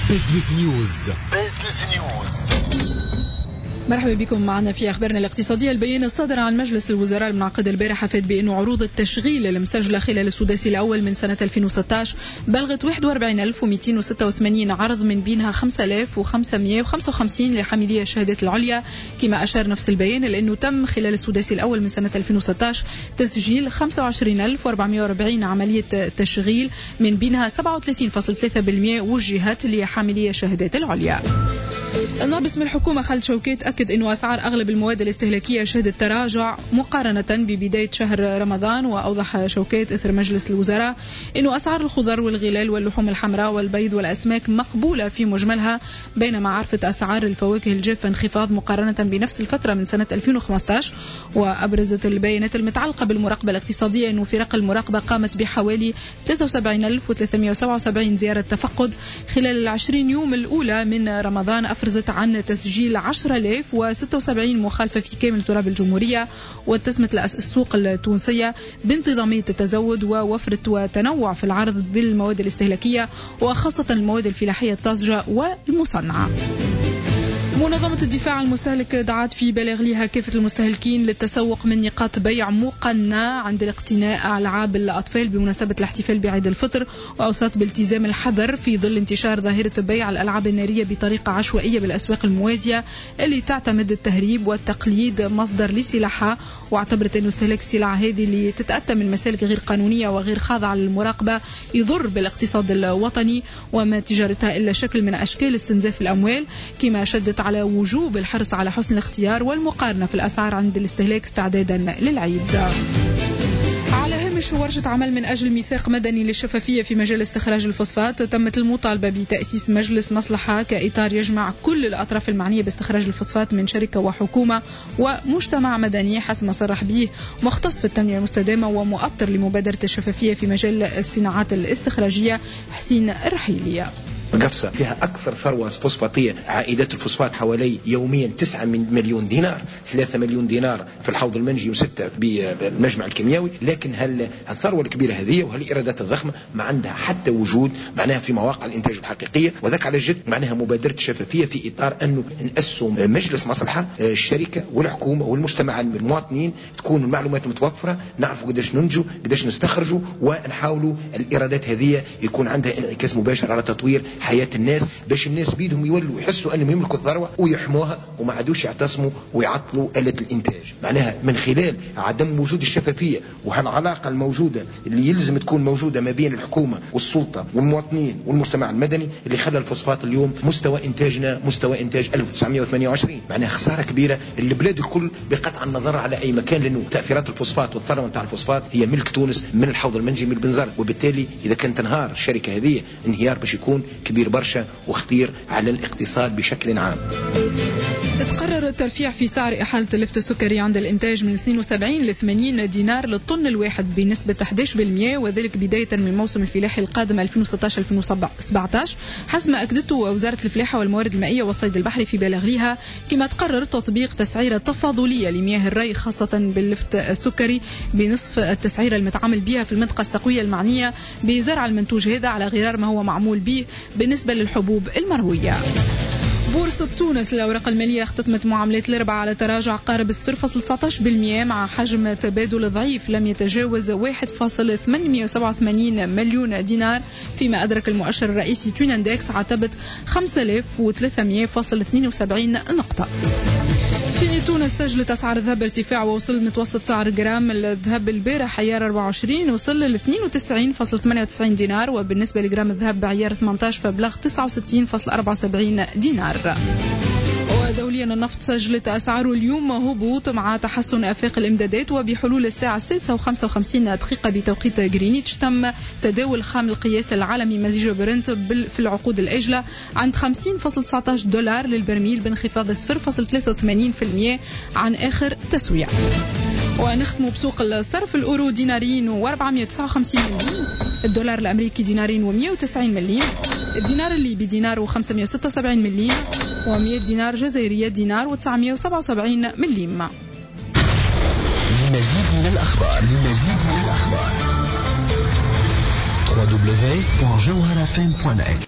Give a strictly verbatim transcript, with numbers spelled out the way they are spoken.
بزنس نيوز. بزنس نيوز. مرحبا بكم معنا في أخبارنا الاقتصادية. البيان الصادر عن مجلس الوزراء المنعقد البارحة أفاد بأن عروض التشغيل المسجلة خلال السداسي الأول من سنة ألفين وستة عشر بلغت واحد وأربعين ألف ومئتين وستة وثمانين عرض، من بينها خمسة آلاف وخمسمئة وخمسة وخمسين لحاملي الشهادات العليا. كما أشار نفس البيان لأنه تم خلال السداسي الأول من سنة ألفين وستة عشر تسجيل خمسة وعشرين ألف وأربعمئة وأربعين عملية تشغيل، من بينها سبعة وثلاثين فاصلة ثلاثة بالمئة وجهت لحاملي الشهادات العليا. النائب باسم الحكومة خالد شوكيت أكد أن أسعار أغلب المواد الاستهلاكية شهدت تراجع مقارنة ببداية شهر رمضان. وأوضح شوكيت إثر مجلس الوزراء أن أسعار الخضر والغلال واللحوم الحمراء والبيض والأسماك مقبولة في مجملها، بينما عرفت أسعار الفواكه الجافة انخفاض مقارنة بنفس الفترة من سنة ألفين وخمسة عشر. وأبرزت البيانات المتعلقة بالمراقبة الاقتصادية أن فرق المراقبة قامت بحوالي ثلاثة وسبعين ألف وثلاثمئة وسبعة وسبعين زيارة تفقد خلال العشرين يوم الأولى من رمضان، أفرزت عن تسجيل عشرة آلاف وستة وسبعين مخالفة في كامل تراب الجمهورية. واتسمت السوق التونسية بانتظامية التزود ووفرة وتنوع في العرض بالمواد الاستهلاكية، وخاصة المواد الفلاحية الطازجة والمصنعة. منظمة الدفاع عن المستهلك دعت في بلاغ لها كافة المستهلكين للتسوق من نقاط بيع مقننة عند الاقتناء ألعاب الأطفال بمناسبة الاحتفال بعيد الفطر، وأوصت بالتزام الحذر في ظل انتشار ظاهرة بيع الألعاب النارية بطريقة عشوائية بالأسواق الموازية اللي تعتمد التهريب والتقليد مصدر لسلاحها. واعتبرت أن استهلاك السلع هذه اللي تتأتى من مسالك غير قانونية وغير خاضعة للمراقبة يضر بالاقتصاد الوطني، وما تجارتها إلا شكل من أشكال استنزاف الأموال. كما شدت على وجوب الحرص على حسن الاختيار والمقارنة في الأسعار عند الاستهلاك استعدادا للعيد. على هامش ورشة عمل من أجل ميثاق مدني للشفافية في مجال استخراج الفوسفات، تمت المطالبة بتأسيس مجلس مصلحة كإطار يجمع كل الأطراف المعنية باستخراج الفوسفات من شركة وحكومة ومجتمع مدني، حسب ما صرح به مختص في التنمية المستدامة ومؤطر لمبادرة الشفافية في مجال الصناعات الاستخراجية حسين الرحيلية. قفصة فيها أكثر ثروة فوسفاتية، عائدات الفوسفات حوالي يوميا تسعة مليون دينار، ثلاثة مليون دينار في الحوض المنجي وستة بالمجمع الكيميائي. لكن هل الثروة الكبيرة هذه وهالإيرادات الضخمة ما عندها حتى وجود معناها في مواقع الإنتاج الحقيقية؟ وذاك على جد معناها مبادرة الشفافية في إطار أنه نأسوا مجلس مصلحة، الشركة والحكومة والمجتمع المواطنين تكون المعلومات متوفرة، نعرفوا قداش ننجو قداش نستخرجوا، ونحاولوا الإيرادات هذه يكون عندها انعكاس مباشر على تطوير حياة الناس، باش الناس بيدهم يولوا يحسوا أنهم يملكوا الثروة ويحموها وما عادوش يعتصموا ويعطلوا آلة الإنتاج. معناها من خلال عدم وجود الشفافية وهالعلاقة الموجودة اللي يلزم تكون موجودة ما بين الحكومة والسلطة والمواطنين والمجتمع المدني، اللي خلى الفوسفات اليوم مستوى إنتاجنا مستوى إنتاج ألف وتسعمئة وثمانية وعشرين. معناها خسارة كبيرة البلاد الكل بقطع النظر على أي مكان، لأنه تأثيرات الفوسفات والثروة نتاع الفوسفات هي ملك تونس من الحوض المنجي من البنزرت، وبالتالي إذا كان تنهار الشركة هذه انهيار باش يكون كبير برشا وخطير على الاقتصاد بشكل عام. تقرر الترفيع في سعر إحالة اللفت السكري عند الإنتاج من اثنين وسبعين ل ثمانين دينار للطن الواحد بنسبة أحد عشر بالمئة، وذلك بداية من الموسم الفلاحي القادم ألفين وستة عشر ألفين وسبعة عشر، حسب ما أكدته وزارة الفلاحة والموارد المائية والصيد البحري في بلاغ لها. كما تقرر تطبيق تسعيرة تفاضلية لمياه الري خاصة باللفت السكري بنصف التسعيرة المتعامل بها في المنطقة السقوية المعنية بزرع المنتوج هذا، على غرار ما هو معمول به بالنسبة للحبوب المروية. بورصة تونس للأوراق المالية اختتمت معاملات الأربعاء على تراجع قارب صفر فاصلة تسعة عشر بالمئة مع حجم تبادل ضعيف لم يتجاوز واحد فاصلة ثمانمئة وسبعة وثمانين مليون دينار، فيما أدرك المؤشر الرئيسي توناندكس عتبة خمسة آلاف وثلاثمئة فاصلة اثنين وسبعين نقطة. في تونس سجلت أسعار الذهب ارتفاع، ووصل متوسط سعر جرام الذهب البارح عيار أربعة وعشرين وصل ل اثنين وتسعين فاصلة ثمانية وتسعين دينار، وبالنسبة لجرام الذهب بعيار ثمانية عشر فبلغ تسعة وستين فاصلة أربعة وسبعين دينار. ودوليا النفط سجلت أسعاره اليوم هبوط مع تحسن آفاق الإمدادات، وبحلول الساعة السادسة وخمسة وخمسين دقيقة بتوقيت غرينتش تم تداول خام القياس العالمي مزيج برنت في العقود الآجلة عند خمسين فاصلة تسعة عشر دولار للبرميل بانخفاض صفر فاصلة ثلاثة وثمانين بالمئة عن آخر تسوية. ونختم بسوق الصرف، الأورو دينارين وأربعمئة وتسعة وخمسين مليم، الدولار الأمريكي دينارين ومئة وتسعين مليم، الدينار الليبي دينار وخمسمئة وستة وسبعين مليم، ومئة دينار جزائرية دينار وتسعمئة وسبعة وسبعين مليم. لمزيد من الأخبار لمزيد من الأخبار دبليو دبليو دبليو دوت جوهرة إف إم دوت نت